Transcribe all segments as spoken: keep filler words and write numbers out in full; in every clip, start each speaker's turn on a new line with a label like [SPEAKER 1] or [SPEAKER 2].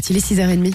[SPEAKER 1] Il est six heures trente.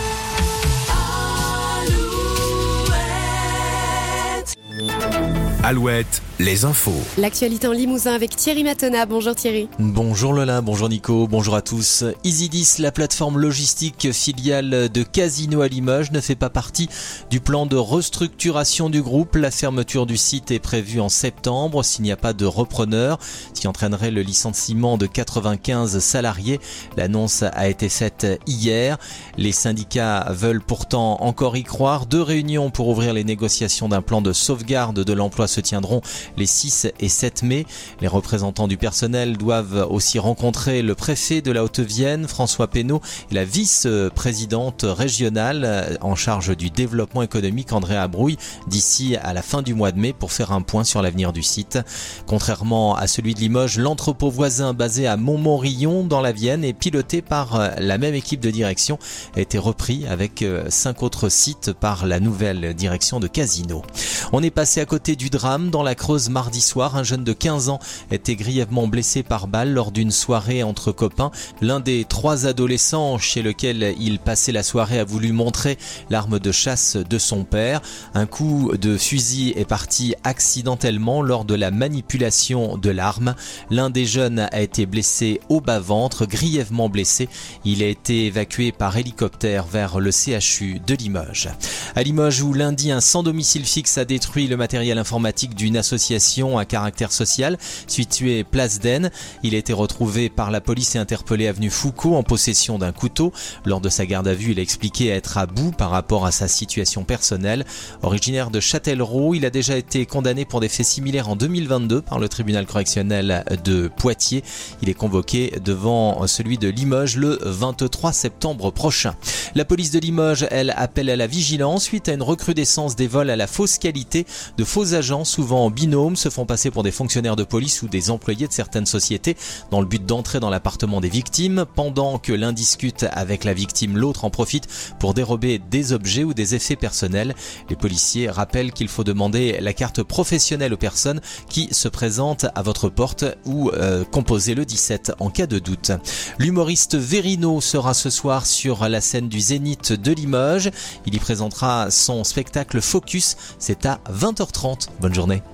[SPEAKER 2] Alouette, les infos.
[SPEAKER 1] L'actualité en Limousin avec Thierry Matona. Bonjour Thierry.
[SPEAKER 3] Bonjour Lola, bonjour Nico, bonjour à tous. Isidis, la plateforme logistique filiale de Casino à Limoges, ne fait pas partie du plan de restructuration du groupe. La fermeture du site est prévue en septembre s'il n'y a pas de repreneur, ce qui entraînerait le licenciement de quatre-vingt-quinze salariés. L'annonce a été faite hier. Les syndicats veulent pourtant encore y croire. Deux réunions pour ouvrir les négociations d'un plan de sauvegarde de l'emploi se tiendront les six et sept mai. Les représentants du personnel doivent aussi rencontrer le préfet de la Haute-Vienne, François Pénaud, et la vice-présidente régionale en charge du développement économique, Andrea Brouille, d'ici à la fin du mois de mai pour faire un point sur l'avenir du site. Contrairement à celui de Limoges, l'entrepôt voisin basé à Montmorillon dans la Vienne et piloté par la même équipe de direction a été repris avec cinq autres sites par la nouvelle direction de Casino. On est passé à côté du drame dans la Creuse mardi soir. Un jeune de quinze ans était grièvement blessé par balle lors d'une soirée entre copains. L'un des trois adolescents chez lequel il passait la soirée a voulu montrer l'arme de chasse de son père. Un coup de fusil est parti accidentellement lors de la manipulation de l'arme. L'un des jeunes a été blessé au bas-ventre, grièvement blessé. Il a été évacué par hélicoptère vers le C H U de Limoges. À Limoges, où lundi un sans domicile fixe a détruit le matériel informatique d'une association à caractère social située place d'Aisne. Il a été retrouvé par la police et interpellé avenue Foucault en possession d'un couteau. Lors de sa garde à vue, il a expliqué être à bout par rapport à sa situation personnelle. Originaire de Châtellerault, il a déjà été condamné pour des faits similaires en deux mille vingt-deux par le tribunal correctionnel de Poitiers. Il est convoqué devant celui de Limoges le vingt-trois septembre prochain. La police de Limoges, elle, appelle à la vigilance suite à une recrudescence des vols à la fausse qualité. De faux agents, souvent en binôme, se font passer pour des fonctionnaires de police ou des employés de certaines sociétés dans le but d'entrer dans l'appartement des victimes. Pendant que l'un discute avec la victime, l'autre en profite pour dérober des objets ou des effets personnels. Les policiers rappellent qu'il faut demander la carte professionnelle aux personnes qui se présentent à votre porte ou euh, composer le dix-sept en cas de doute. L'humoriste Verino sera ce soir sur la scène du Zénith de Limoges. Il y présentera son spectacle Focus. C'est à vingt heures trente. Bonne journée.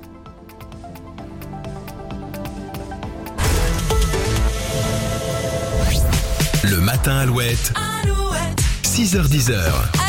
[SPEAKER 2] Le matin Alouette, Alouette. six heures dix.